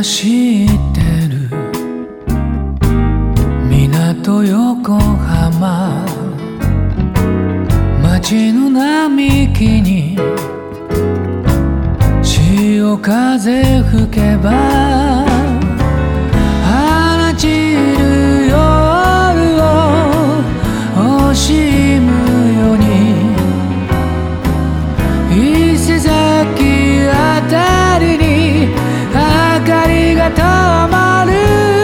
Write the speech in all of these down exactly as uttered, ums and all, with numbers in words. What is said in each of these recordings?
走ってる港横浜、街の並木に潮風吹けば放ちる夜を惜しむように、伊勢崎あたりに明かりが灯る。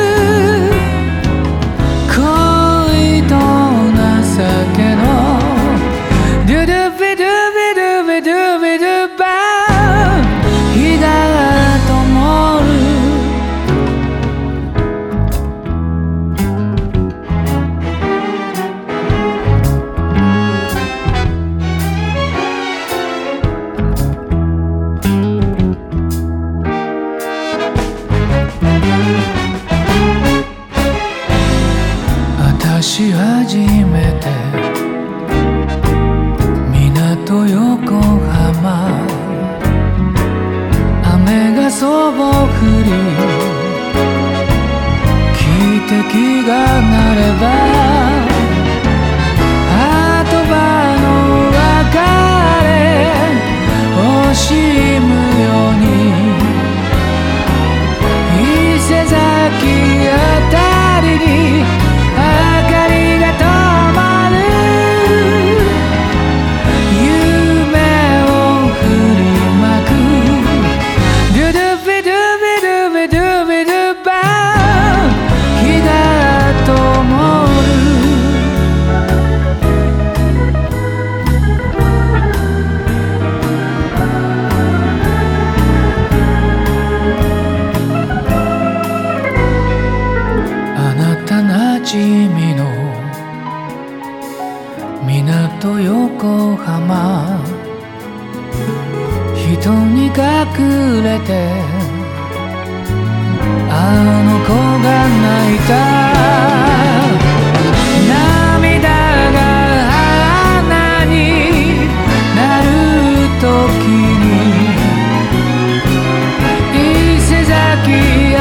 恋と情けのドゥドゥビドゥビドゥビドゥビドゥバー、日が灯る。私初めて港横浜、雨がそぼ降り汽笛が鳴れば後場の別れ惜しむように、伊勢崎あたりに明かりが灯る。夢を振りまくドゥドゥビドゥビドゥビドゥビドゥバー、日が灯る。あなたなじみの港横浜、人に隠れてあの子が泣いた。涙が花になる時に伊勢崎